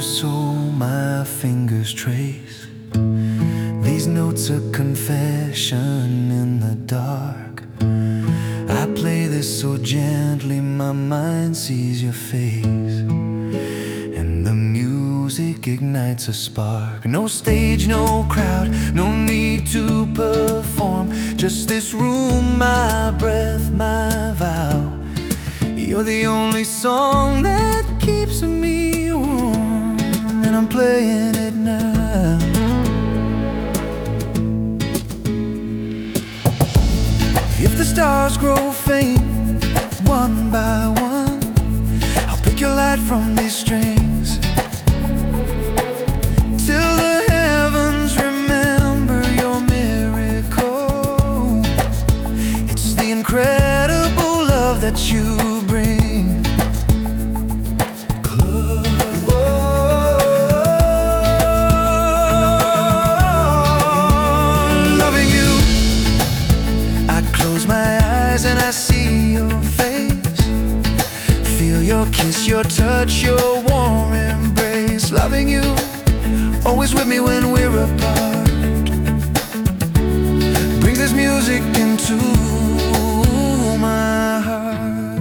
soul my fingers trace. These notes a confession in the dark. I play this so gently my mind sees your face, and the music ignites a spark. No stage, no crowd, no need to perform. Just this room, my breath, my vow. You're the only song that keeps me warm, and I'm playing it now. If the stars grow faint, one by one, I'll pick your light from these strings, till the heavens remember your miracle. It's the incredible love that you bring. Loving you, I close my eyes and I see your face, feel your kiss, your touch, your warm embrace. Loving you, always with me when we're apart, bring this music into my heart.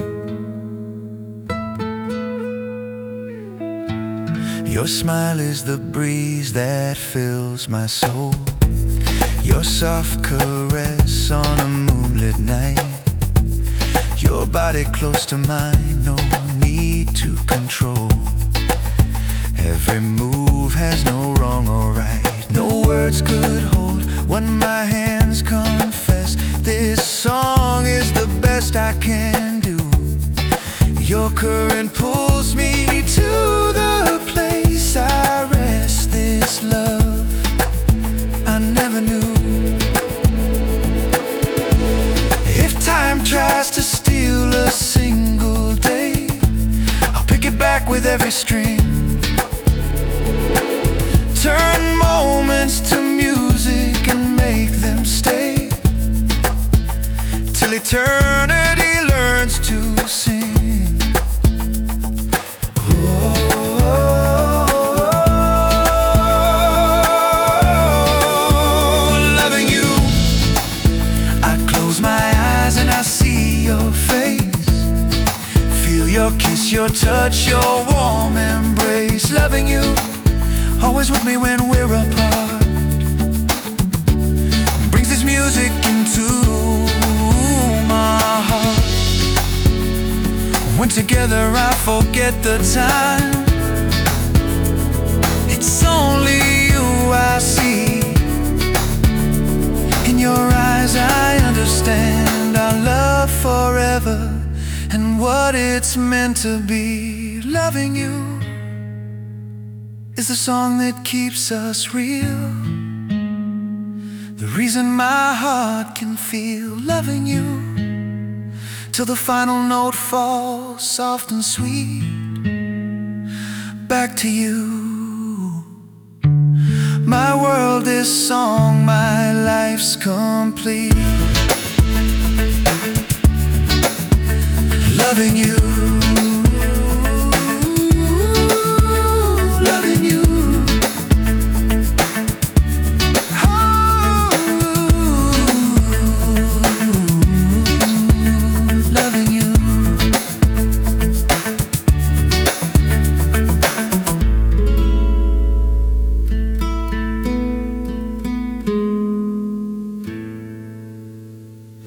Your smile is the breeze that fills my soul, your soft caress on a moonlit night, your body close to mine, no need to control. Every move has no wrong or right, no words could hold what my hands confess. This song is the best I can do. Your current pulls me to the place I rest. This love I never knew. If time tries to steal a single day, I'll pick it back with every string. Turn moments to music and make them stay, till eternity learns to sing. Loving you, I close my eyes and I see your face, feel your kiss, your touch, your warm embrace. Loving you, always with me when we're apart, brings this music into my heart. When together I forget the time, it's only you I see. In your eyes I understand our love forever and what it's meant to be. Loving you is the song that keeps us real, the reason my heart can feel. Loving you till the final note falls soft and sweet back to you. My world is song, my life's complete. Loving you.